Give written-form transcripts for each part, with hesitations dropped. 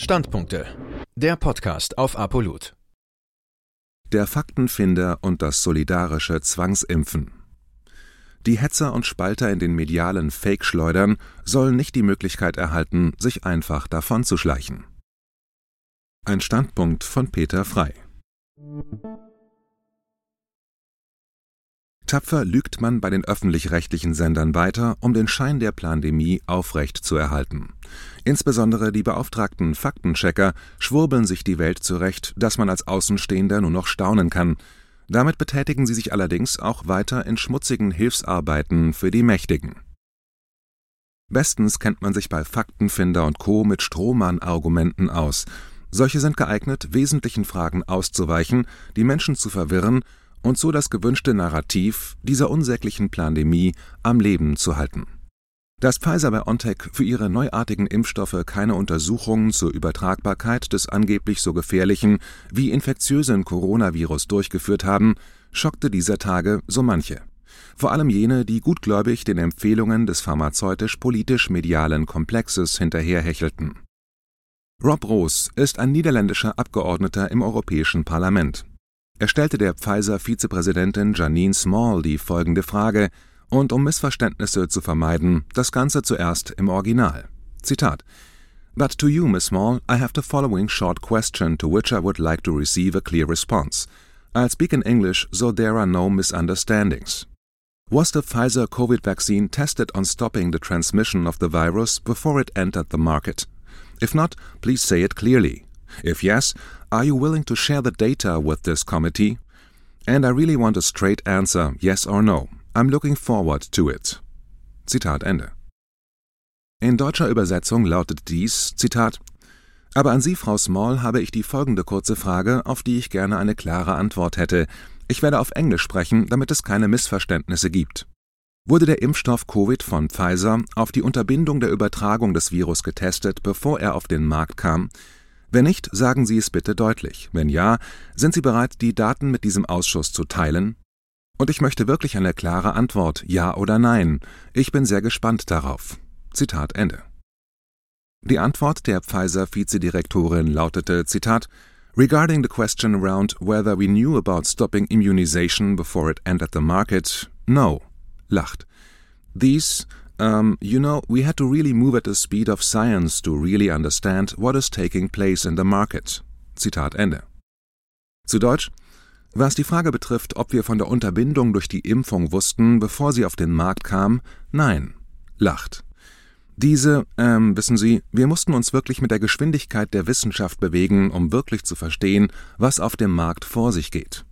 Standpunkte. Der Podcast auf ApoLoot. Der Faktenfinder und das solidarische Zwangsimpfen. Die Hetzer und Spalter in den medialen Fake-Schleudern sollen nicht die Möglichkeit erhalten, sich einfach davonzuschleichen. Ein Standpunkt von Peter Frey. Tapfer lügt man bei den öffentlich-rechtlichen Sendern weiter, um den Schein der Plandemie aufrechtzuerhalten. Insbesondere die beauftragten Faktenchecker schwurbeln sich die Welt zurecht, dass man als Außenstehender nur noch staunen kann. Damit betätigen sie sich allerdings auch weiter in schmutzigen Hilfsarbeiten für die Mächtigen. Bestens kennt man sich bei Faktenfinder und Co. mit Strohmann-Argumenten aus. Solche sind geeignet, wesentlichen Fragen auszuweichen, die Menschen zu verwirren und so das gewünschte Narrativ dieser unsäglichen Plandemie am Leben zu halten. Dass Pfizer-BioNTech für ihre neuartigen Impfstoffe keine Untersuchungen zur Übertragbarkeit des angeblich so gefährlichen wie infektiösen Coronavirus durchgeführt haben, schockte dieser Tage so manche. Vor allem jene, die gutgläubig den Empfehlungen des pharmazeutisch-politisch-medialen Komplexes hinterherhechelten. Rob Roos ist ein niederländischer Abgeordneter im Europäischen Parlament. Er stellte der Pfizer-Vizepräsidentin Janine Small die folgende Frage, und um Missverständnisse zu vermeiden, das Ganze zuerst im Original. Zitat: "But to you, Miss Small, I have the following short question to which I would like to receive a clear response. I'll speak in English so there are no misunderstandings. Was the Pfizer COVID vaccine tested on stopping the transmission of the virus before it entered the market? If not, please say it clearly. If yes, are you willing to share the data with this committee? And I really want a straight answer, yes or no. I'm looking forward to it." Zitat Ende. In deutscher Übersetzung lautet dies, Zitat: "Aber an Sie, Frau Small, habe ich die folgende kurze Frage, auf die ich gerne eine klare Antwort hätte. Ich werde auf Englisch sprechen, damit es keine Missverständnisse gibt. Wurde der Impfstoff Covid von Pfizer auf die Unterbindung der Übertragung des Virus getestet, bevor er auf den Markt kam? Wenn nicht, sagen Sie es bitte deutlich. Wenn ja, sind Sie bereit, die Daten mit diesem Ausschuss zu teilen? Und ich möchte wirklich eine klare Antwort, ja oder nein. Ich bin sehr gespannt darauf." Zitat Ende. Die Antwort der Pfizer-Vizedirektorin lautete, Zitat: "Regarding the question around whether we knew about stopping immunization before it entered the market, no." Lacht. "These, we had to really move at the speed of science to really understand what is taking place in the market." Zitat Ende. Zu Deutsch: Was die Frage betrifft, ob wir von der Unterbindung durch die Impfung wussten, bevor sie auf den Markt kam, nein. Lacht. Wissen Sie, wir mussten uns wirklich mit der Geschwindigkeit der Wissenschaft bewegen, um wirklich zu verstehen, was auf dem Markt vor sich geht.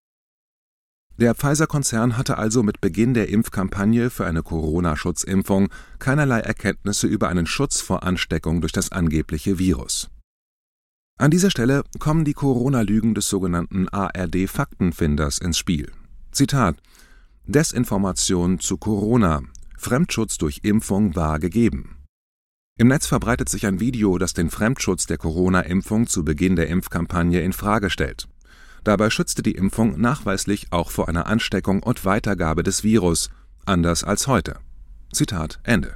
Der Pfizer-Konzern hatte also mit Beginn der Impfkampagne für eine Corona-Schutzimpfung keinerlei Erkenntnisse über einen Schutz vor Ansteckung durch das angebliche Virus. An dieser Stelle kommen die Corona-Lügen des sogenannten ARD-Faktenfinders ins Spiel. Zitat: "Desinformation zu Corona. Fremdschutz durch Impfung war gegeben." Im Netz verbreitet sich ein Video, das den Fremdschutz der Corona-Impfung zu Beginn der Impfkampagne in Frage stellt. Dabei schützte die Impfung nachweislich auch vor einer Ansteckung und Weitergabe des Virus, anders als heute. Zitat Ende.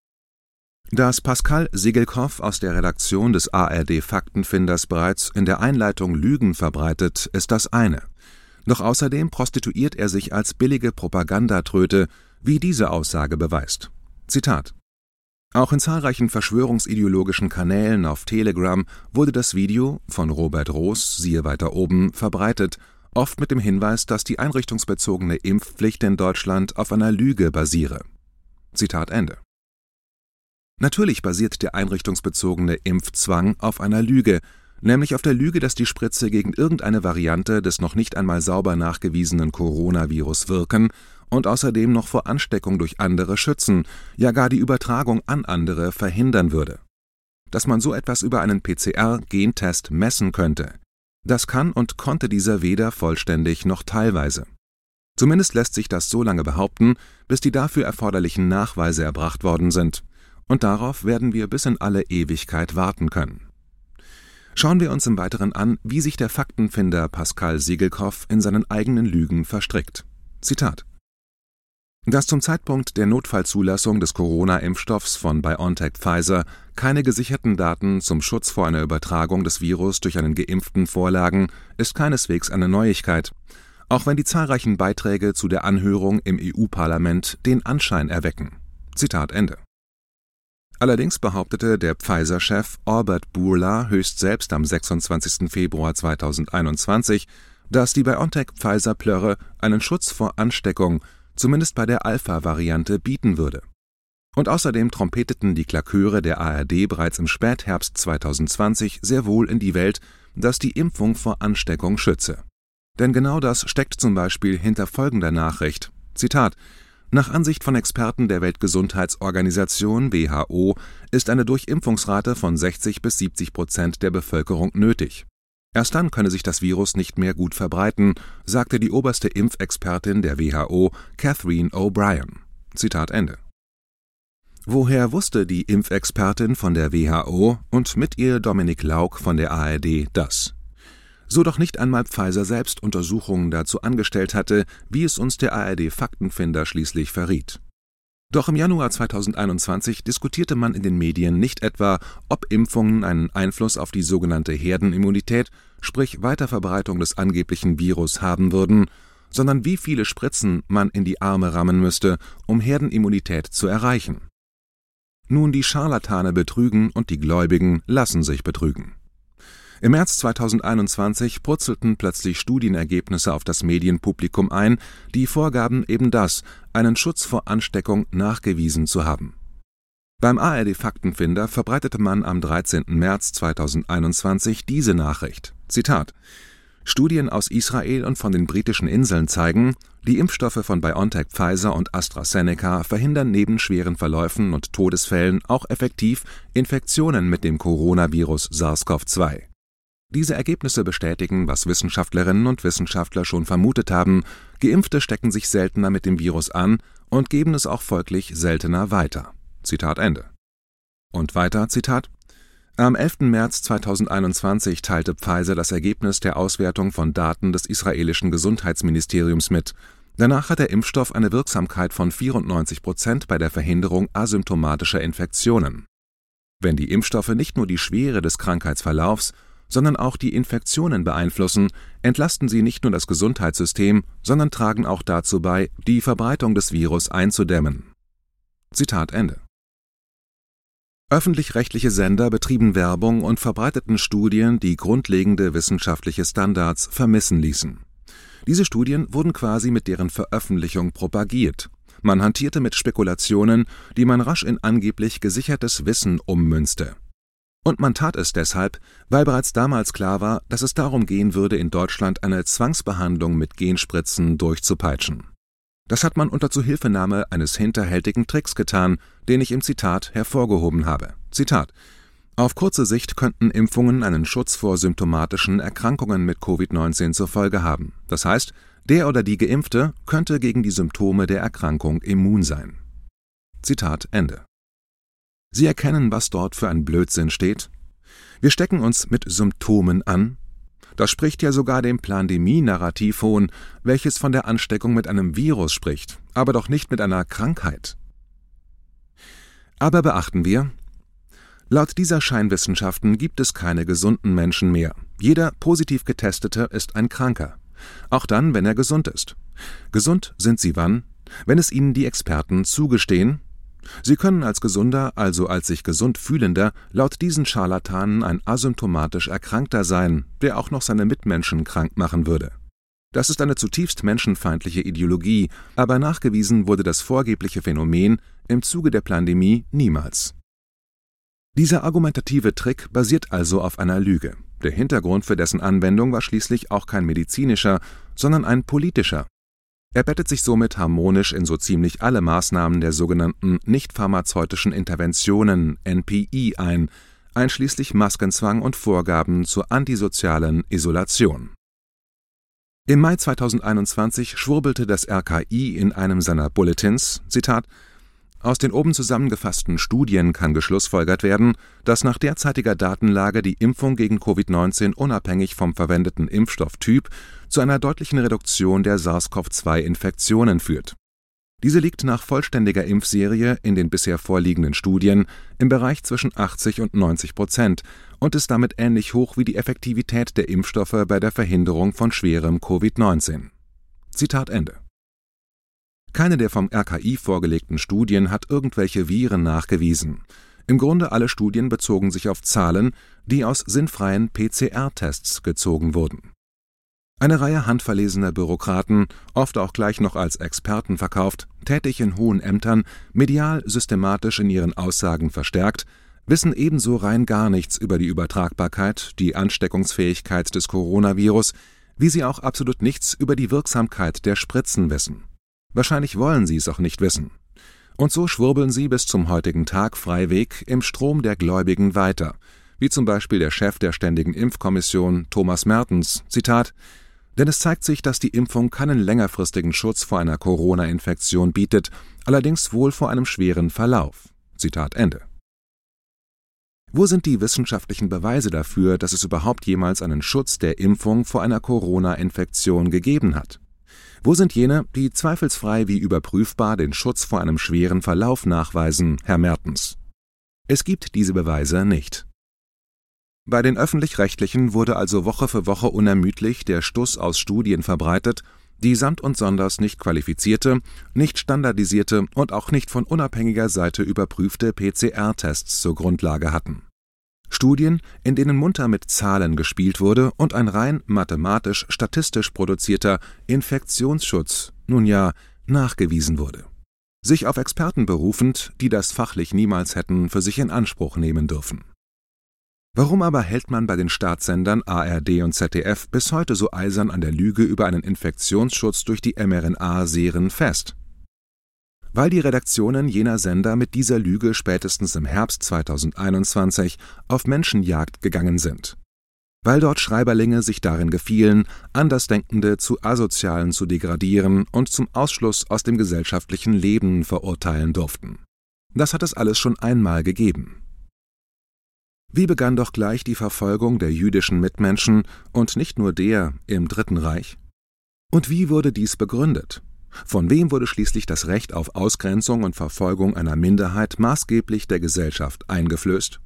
Dass Pascal Sigelkopf aus der Redaktion des ARD-Faktenfinders bereits in der Einleitung Lügen verbreitet, ist das eine. Doch außerdem prostituiert er sich als billige Propagandatröte, wie diese Aussage beweist. Zitat: "Auch in zahlreichen verschwörungsideologischen Kanälen auf Telegram wurde das Video von Robert Roos, siehe weiter oben, verbreitet, oft mit dem Hinweis, dass die einrichtungsbezogene Impfpflicht in Deutschland auf einer Lüge basiere." Zitat Ende. Natürlich basiert der einrichtungsbezogene Impfzwang auf einer Lüge, nämlich auf der Lüge, dass die Spritze gegen irgendeine Variante des noch nicht einmal sauber nachgewiesenen Coronavirus wirken und außerdem noch vor Ansteckung durch andere schützen, ja gar die Übertragung an andere verhindern würde. Dass man so etwas über einen PCR-Gentest messen könnte, das kann und konnte dieser weder vollständig noch teilweise. Zumindest lässt sich das so lange behaupten, bis die dafür erforderlichen Nachweise erbracht worden sind. Und darauf werden wir bis in alle Ewigkeit warten können. Schauen wir uns im Weiteren an, wie sich der Faktenfinder Pascal Sigelkopf in seinen eigenen Lügen verstrickt. Zitat: Dass zum Zeitpunkt der Notfallzulassung des Corona-Impfstoffs von BioNTech-Pfizer keine gesicherten Daten zum Schutz vor einer Übertragung des Virus durch einen Geimpften vorlagen, ist keineswegs eine Neuigkeit, auch wenn die zahlreichen Beiträge zu der Anhörung im EU-Parlament den Anschein erwecken. Zitat Ende. Allerdings behauptete der Pfizer-Chef Albert Bourla höchst selbst am 26. Februar 2021, dass die BioNTech-Pfizer-Plörre einen Schutz vor Ansteckung zumindest bei der Alpha-Variante bieten würde. Und außerdem trompeteten die Klaköre der ARD bereits im Spätherbst 2020 sehr wohl in die Welt, dass die Impfung vor Ansteckung schütze. Denn genau das steckt zum Beispiel hinter folgender Nachricht. Zitat: Nach Ansicht von Experten der Weltgesundheitsorganisation WHO ist eine Durchimpfungsrate von 60-70% der Bevölkerung nötig. Erst dann könne sich das Virus nicht mehr gut verbreiten, sagte die oberste Impfexpertin der WHO, Catherine O'Brien. Zitat Ende. Woher wusste die Impfexpertin von der WHO und mit ihr Dominik Lauk von der ARD das? So doch nicht einmal Pfizer selbst Untersuchungen dazu angestellt hatte, wie es uns der ARD-Faktenfinder schließlich verriet. Doch im Januar 2021 diskutierte man in den Medien nicht etwa, ob Impfungen einen Einfluss auf die sogenannte Herdenimmunität, sprich Weiterverbreitung des angeblichen Virus, haben würden, sondern wie viele Spritzen man in die Arme rammen müsste, um Herdenimmunität zu erreichen. Nun, die Scharlatane betrügen und die Gläubigen lassen sich betrügen. Im März 2021 purzelten plötzlich Studienergebnisse auf das Medienpublikum ein, die vorgaben, eben das, einen Schutz vor Ansteckung nachgewiesen zu haben. Beim ARD-Faktenfinder verbreitete man am 13. März 2021 diese Nachricht. Zitat: Studien aus Israel und von den britischen Inseln zeigen, die Impfstoffe von BioNTech, Pfizer und AstraZeneca verhindern neben schweren Verläufen und Todesfällen auch effektiv Infektionen mit dem Coronavirus SARS-CoV-2. Diese Ergebnisse bestätigen, was Wissenschaftlerinnen und Wissenschaftler schon vermutet haben: Geimpfte stecken sich seltener mit dem Virus an und geben es auch folglich seltener weiter. Zitat Ende. Und weiter, Zitat: Am 11. März 2021 teilte Pfizer das Ergebnis der Auswertung von Daten des israelischen Gesundheitsministeriums mit. Danach hat der Impfstoff eine Wirksamkeit von 94% bei der Verhinderung asymptomatischer Infektionen. Wenn die Impfstoffe nicht nur die Schwere des Krankheitsverlaufs, sondern auch die Infektionen beeinflussen, entlasten sie nicht nur das Gesundheitssystem, sondern tragen auch dazu bei, die Verbreitung des Virus einzudämmen. Zitat Ende. Öffentlich-rechtliche Sender betrieben Werbung und verbreiteten Studien, die grundlegende wissenschaftliche Standards vermissen ließen. Diese Studien wurden quasi mit deren Veröffentlichung propagiert. Man hantierte mit Spekulationen, die man rasch in angeblich gesichertes Wissen ummünzte. Und man tat es deshalb, weil bereits damals klar war, dass es darum gehen würde, in Deutschland eine Zwangsbehandlung mit Genspritzen durchzupeitschen. Das hat man unter Zuhilfenahme eines hinterhältigen Tricks getan, den ich im Zitat hervorgehoben habe. Zitat: Auf kurze Sicht könnten Impfungen einen Schutz vor symptomatischen Erkrankungen mit Covid-19 zur Folge haben. Das heißt, der oder die Geimpfte könnte gegen die Symptome der Erkrankung immun sein. Zitat Ende. Sie erkennen, was dort für ein Blödsinn steht? Wir stecken uns mit Symptomen an. Das spricht ja sogar dem Plandemie-Narrativ hohn, welches von der Ansteckung mit einem Virus spricht, aber doch nicht mit einer Krankheit. Aber beachten wir: Laut dieser Scheinwissenschaften gibt es keine gesunden Menschen mehr. Jeder positiv Getestete ist ein Kranker. Auch dann, wenn er gesund ist. Gesund sind sie wann? Wenn es ihnen die Experten zugestehen. Sie können als Gesunder, also als sich gesund Fühlender, laut diesen Scharlatanen ein asymptomatisch Erkrankter sein, der auch noch seine Mitmenschen krank machen würde. Das ist eine zutiefst menschenfeindliche Ideologie, aber nachgewiesen wurde das vorgebliche Phänomen im Zuge der Plandemie niemals. Dieser argumentative Trick basiert also auf einer Lüge. Der Hintergrund für dessen Anwendung war schließlich auch kein medizinischer, sondern ein politischer. Er bettet sich somit harmonisch in so ziemlich alle Maßnahmen der sogenannten nicht-pharmazeutischen Interventionen (NPI) ein, einschließlich Maskenzwang und Vorgaben zur antisozialen Isolation. Im Mai 2021 schwurbelte das RKI in einem seiner Bulletins, Zitat: Aus den oben zusammengefassten Studien kann geschlussfolgert werden, dass nach derzeitiger Datenlage die Impfung gegen Covid-19 unabhängig vom verwendeten Impfstofftyp zu einer deutlichen Reduktion der SARS-CoV-2-Infektionen führt. Diese liegt nach vollständiger Impfserie in den bisher vorliegenden Studien im Bereich zwischen 80 und 90% und ist damit ähnlich hoch wie die Effektivität der Impfstoffe bei der Verhinderung von schwerem Covid-19. Zitat Ende. Keine der vom RKI vorgelegten Studien hat irgendwelche Viren nachgewiesen. Im Grunde alle Studien bezogen sich auf Zahlen, die aus sinnfreien PCR-Tests gezogen wurden. Eine Reihe handverlesener Bürokraten, oft auch gleich noch als Experten verkauft, tätig in hohen Ämtern, medial systematisch in ihren Aussagen verstärkt, wissen ebenso rein gar nichts über die Übertragbarkeit, die Ansteckungsfähigkeit des Coronavirus, wie sie auch absolut nichts über die Wirksamkeit der Spritzen wissen. Wahrscheinlich wollen sie es auch nicht wissen. Und so schwurbeln sie bis zum heutigen Tag freiweg im Strom der Gläubigen weiter, wie zum Beispiel der Chef der Ständigen Impfkommission, Thomas Mertens, Zitat: Denn es zeigt sich, dass die Impfung keinen längerfristigen Schutz vor einer Corona-Infektion bietet, allerdings wohl vor einem schweren Verlauf. Zitat Ende. Wo sind die wissenschaftlichen Beweise dafür, dass es überhaupt jemals einen Schutz der Impfung vor einer Corona-Infektion gegeben hat? Wo sind jene, die zweifelsfrei wie überprüfbar den Schutz vor einem schweren Verlauf nachweisen, Herr Mertens? Es gibt diese Beweise nicht. Bei den Öffentlich-Rechtlichen wurde also Woche für Woche unermüdlich der Stuss aus Studien verbreitet, die samt und sonders nicht qualifizierte, nicht standardisierte und auch nicht von unabhängiger Seite überprüfte PCR-Tests zur Grundlage hatten. Studien, in denen munter mit Zahlen gespielt wurde und ein rein mathematisch-statistisch produzierter Infektionsschutz, nun ja, nachgewiesen wurde. Sich auf Experten berufend, die das fachlich niemals hätten für sich in Anspruch nehmen dürfen. Warum aber hält man bei den Staatssendern ARD und ZDF bis heute so eisern an der Lüge über einen Infektionsschutz durch die mRNA-Seren fest? Weil die Redaktionen jener Sender mit dieser Lüge spätestens im Herbst 2021 auf Menschenjagd gegangen sind. Weil dort Schreiberlinge sich darin gefielen, Andersdenkende zu Asozialen zu degradieren und zum Ausschluss aus dem gesellschaftlichen Leben verurteilen durften. Das hat es alles schon einmal gegeben. Wie begann doch gleich die Verfolgung der jüdischen Mitmenschen und nicht nur der im Dritten Reich? Und wie wurde dies begründet? Von wem wurde schließlich das Recht auf Ausgrenzung und Verfolgung einer Minderheit maßgeblich der Gesellschaft eingeflößt?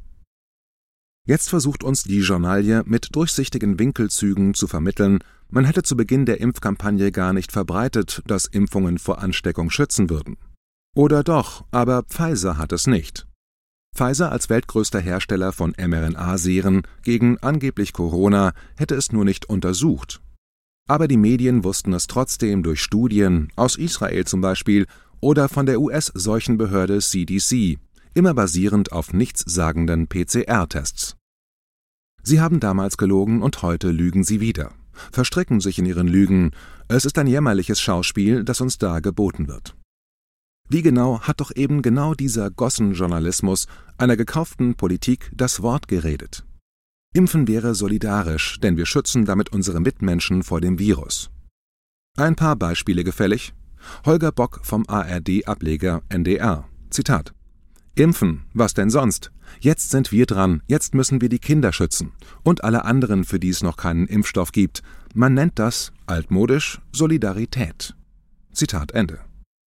Jetzt versucht uns die Journalie mit durchsichtigen Winkelzügen zu vermitteln, man hätte zu Beginn der Impfkampagne gar nicht verbreitet, dass Impfungen vor Ansteckung schützen würden. Oder doch, aber Pfizer hat es nicht. Pfizer als weltgrößter Hersteller von mRNA-Seren gegen angeblich Corona hätte es nur nicht untersucht. Aber die Medien wussten es trotzdem durch Studien, aus Israel zum Beispiel, oder von der US-Seuchenbehörde CDC, immer basierend auf nichtssagenden PCR-Tests. Sie haben damals gelogen und heute lügen sie wieder, verstricken sich in ihren Lügen. Es ist ein jämmerliches Schauspiel, das uns da geboten wird. Wie genau hat doch eben genau dieser Gossenjournalismus einer gekauften Politik das Wort geredet? Impfen wäre solidarisch, denn wir schützen damit unsere Mitmenschen vor dem Virus. Ein paar Beispiele gefällig. Holger Bock vom ARD-Ableger NDR. Zitat: Impfen, was denn sonst? Jetzt sind wir dran, jetzt müssen wir die Kinder schützen. Und alle anderen, für die es noch keinen Impfstoff gibt. Man nennt das, altmodisch, Solidarität. Zitat Ende.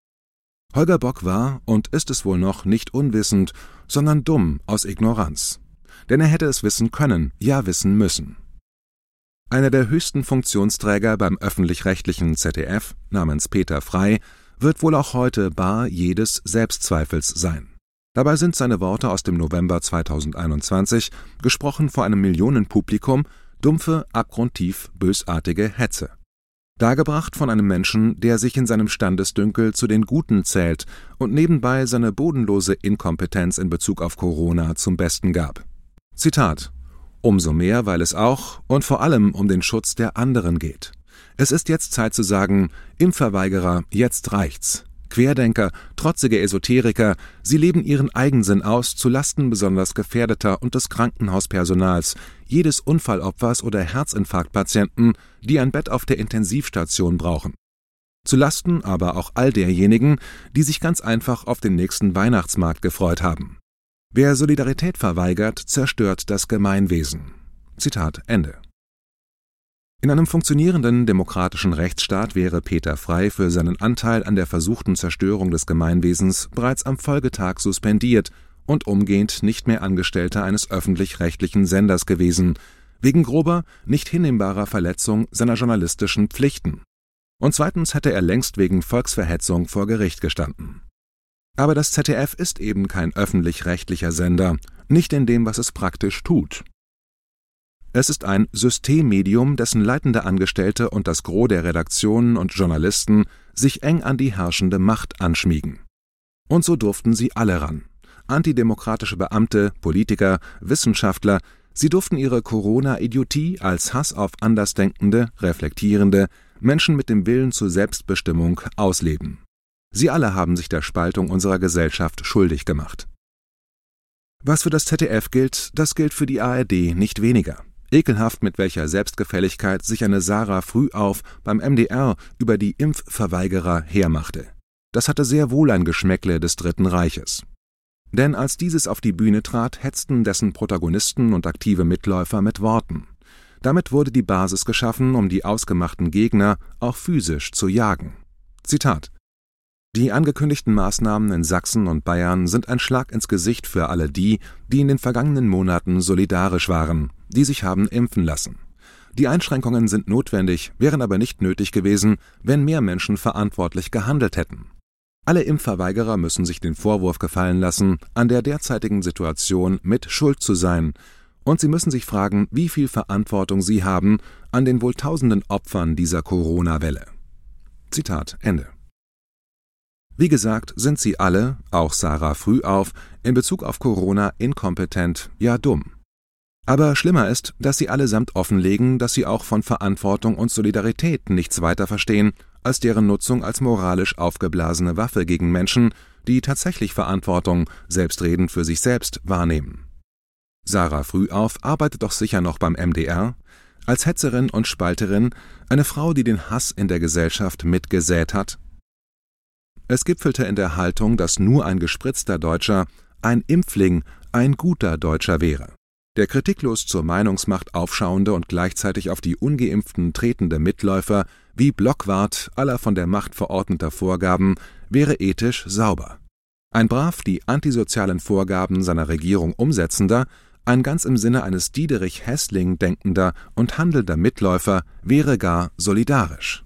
Holger Bock war und ist es wohl noch nicht unwissend, sondern dumm aus Ignoranz. Denn er hätte es wissen können, ja wissen müssen. Einer der höchsten Funktionsträger beim öffentlich-rechtlichen ZDF, namens Peter Frey, wird wohl auch heute bar jedes Selbstzweifels sein. Dabei sind seine Worte aus dem November 2021, gesprochen vor einem Millionenpublikum, dumpfe, abgrundtief bösartige Hetze. Dargebracht von einem Menschen, der sich in seinem Standesdünkel zu den Guten zählt und nebenbei seine bodenlose Inkompetenz in Bezug auf Corona zum Besten gab. Zitat: Umso mehr, weil es auch und vor allem um den Schutz der anderen geht. Es ist jetzt Zeit zu sagen, Impfverweigerer, jetzt reicht's. Querdenker, trotzige Esoteriker, sie leben ihren Eigensinn aus zu Lasten besonders Gefährdeter und des Krankenhauspersonals, jedes Unfallopfers oder Herzinfarktpatienten, die ein Bett auf der Intensivstation brauchen. Zu Lasten aber auch all derjenigen, die sich ganz einfach auf den nächsten Weihnachtsmarkt gefreut haben. Wer Solidarität verweigert, zerstört das Gemeinwesen. Zitat Ende. In einem funktionierenden demokratischen Rechtsstaat wäre Peter Frey für seinen Anteil an der versuchten Zerstörung des Gemeinwesens bereits am Folgetag suspendiert und umgehend nicht mehr Angestellter eines öffentlich-rechtlichen Senders gewesen, wegen grober, nicht hinnehmbarer Verletzung seiner journalistischen Pflichten. Und zweitens hätte er längst wegen Volksverhetzung vor Gericht gestanden. Aber das ZDF ist eben kein öffentlich-rechtlicher Sender, nicht in dem, was es praktisch tut. Es ist ein Systemmedium, dessen leitende Angestellte und das Gros der Redaktionen und Journalisten sich eng an die herrschende Macht anschmiegen. Und so durften sie alle ran. Antidemokratische Beamte, Politiker, Wissenschaftler, sie durften ihre Corona-Idiotie als Hass auf Andersdenkende, Reflektierende, Menschen mit dem Willen zur Selbstbestimmung ausleben. Sie alle haben sich der Spaltung unserer Gesellschaft schuldig gemacht. Was für das ZDF gilt, das gilt für die ARD nicht weniger. Ekelhaft, mit welcher Selbstgefälligkeit sich eine Sarah Frühauf beim MDR über die Impfverweigerer hermachte. Das hatte sehr wohl ein Geschmäckle des Dritten Reiches. Denn als dieses auf die Bühne trat, hetzten dessen Protagonisten und aktive Mitläufer mit Worten. Damit wurde die Basis geschaffen, um die ausgemachten Gegner auch physisch zu jagen. Zitat: Die angekündigten Maßnahmen in Sachsen und Bayern sind ein Schlag ins Gesicht für alle die, die in den vergangenen Monaten solidarisch waren, die sich haben impfen lassen. Die Einschränkungen sind notwendig, wären aber nicht nötig gewesen, wenn mehr Menschen verantwortlich gehandelt hätten. Alle Impfverweigerer müssen sich den Vorwurf gefallen lassen, an der derzeitigen Situation mit schuld zu sein, und sie müssen sich fragen, wie viel Verantwortung sie haben an den wohl tausenden Opfern dieser Corona-Welle. Zitat Ende. Wie gesagt, sind sie alle, auch Sarah Frühauf, in Bezug auf Corona inkompetent, ja dumm. Aber schlimmer ist, dass sie allesamt offenlegen, dass sie auch von Verantwortung und Solidarität nichts weiter verstehen, als deren Nutzung als moralisch aufgeblasene Waffe gegen Menschen, die tatsächlich Verantwortung, selbstredend für sich selbst, wahrnehmen. Sarah Frühauf arbeitet doch sicher noch beim MDR, als Hetzerin und Spalterin, eine Frau, die den Hass in der Gesellschaft mitgesät hat. Es gipfelte in der Haltung, dass nur ein gespritzter Deutscher, ein Impfling, ein guter Deutscher wäre. Der kritiklos zur Meinungsmacht aufschauende und gleichzeitig auf die Ungeimpften tretende Mitläufer wie Blockwart aller von der Macht verordneter Vorgaben wäre ethisch sauber. Ein brav die antisozialen Vorgaben seiner Regierung umsetzender, ein ganz im Sinne eines Diederich Hässling denkender und handelnder Mitläufer wäre gar solidarisch.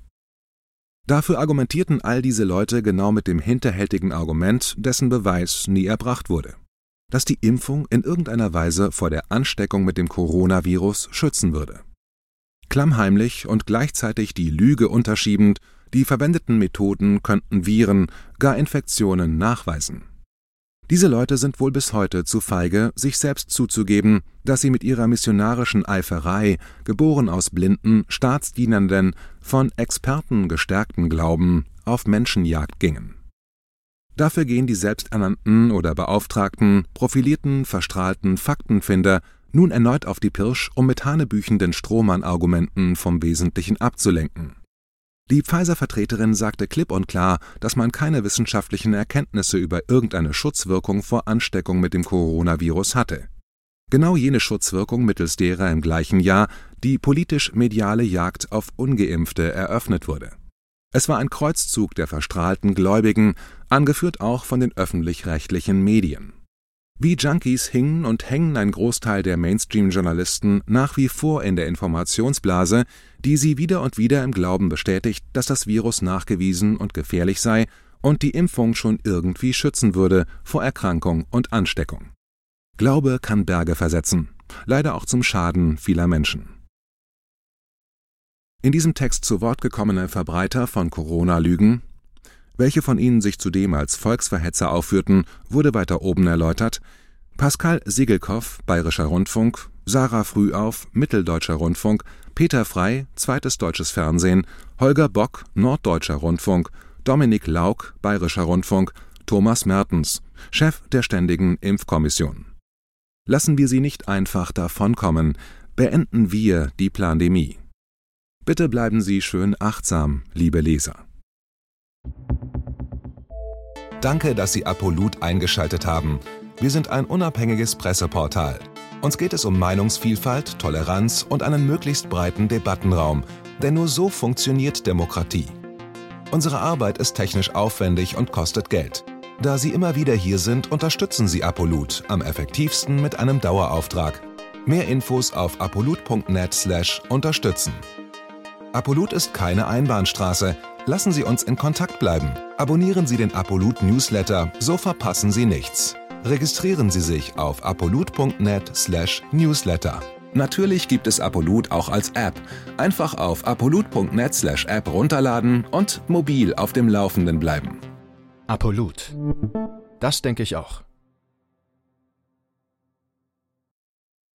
Dafür argumentierten all diese Leute genau mit dem hinterhältigen Argument, dessen Beweis nie erbracht wurde: dass die Impfung in irgendeiner Weise vor der Ansteckung mit dem Coronavirus schützen würde. Klammheimlich und gleichzeitig die Lüge unterschiebend, die verwendeten Methoden könnten Viren, gar Infektionen nachweisen. Diese Leute sind wohl bis heute zu feige, sich selbst zuzugeben, dass sie mit ihrer missionarischen Eiferei, geboren aus blinden, staatsdienenden, von Experten gestärkten Glauben, auf Menschenjagd gingen. Dafür gehen die selbsternannten oder beauftragten, profilierten, verstrahlten Faktenfinder nun erneut auf die Pirsch, um mit hanebüchenden Strohmann-Argumenten vom Wesentlichen abzulenken. Die Pfizer-Vertreterin sagte klipp und klar, dass man keine wissenschaftlichen Erkenntnisse über irgendeine Schutzwirkung vor Ansteckung mit dem Coronavirus hatte. Genau jene Schutzwirkung, mittels derer im gleichen Jahr die politisch-mediale Jagd auf Ungeimpfte eröffnet wurde. Es war ein Kreuzzug der verstrahlten Gläubigen, angeführt auch von den öffentlich-rechtlichen Medien. Wie Junkies hingen und hängen ein Großteil der Mainstream-Journalisten nach wie vor in der Informationsblase, die sie wieder und wieder im Glauben bestätigt, dass das Virus nachgewiesen und gefährlich sei und die Impfung schon irgendwie schützen würde vor Erkrankung und Ansteckung. Glaube kann Berge versetzen, leider auch zum Schaden vieler Menschen. In diesem Text zu Wort gekommene Verbreiter von Corona-Lügen, welche von ihnen sich zudem als Volksverhetzer aufführten, wurde weiter oben erläutert: Pascal Sigelkow, Bayerischer Rundfunk, Sarah Frühauf, Mitteldeutscher Rundfunk, Peter Frey, Zweites Deutsches Fernsehen, Holger Bock, Norddeutscher Rundfunk, Dominik Lauk, Bayerischer Rundfunk, Thomas Mertens, Chef der Ständigen Impfkommission. Lassen wir sie nicht einfach davonkommen, beenden wir die Plandemie. Bitte bleiben Sie schön achtsam, liebe Leser. Danke, dass Sie Apolut eingeschaltet haben. Wir sind ein unabhängiges Presseportal. Uns geht es um Meinungsvielfalt, Toleranz und einen möglichst breiten Debattenraum, denn nur so funktioniert Demokratie. Unsere Arbeit ist technisch aufwendig und kostet Geld. Da Sie immer wieder hier sind, unterstützen Sie Apolut am effektivsten mit einem Dauerauftrag. Mehr Infos auf apolut.net/unterstützen. Apolut ist keine Einbahnstraße. Lassen Sie uns in Kontakt bleiben. Abonnieren Sie den Apolut Newsletter, so verpassen Sie nichts. Registrieren Sie sich auf apolut.net/newsletter. Natürlich gibt es Apolut auch als App. Einfach auf apolut.net/app runterladen und mobil auf dem Laufenden bleiben. Apolut. Das denke ich auch.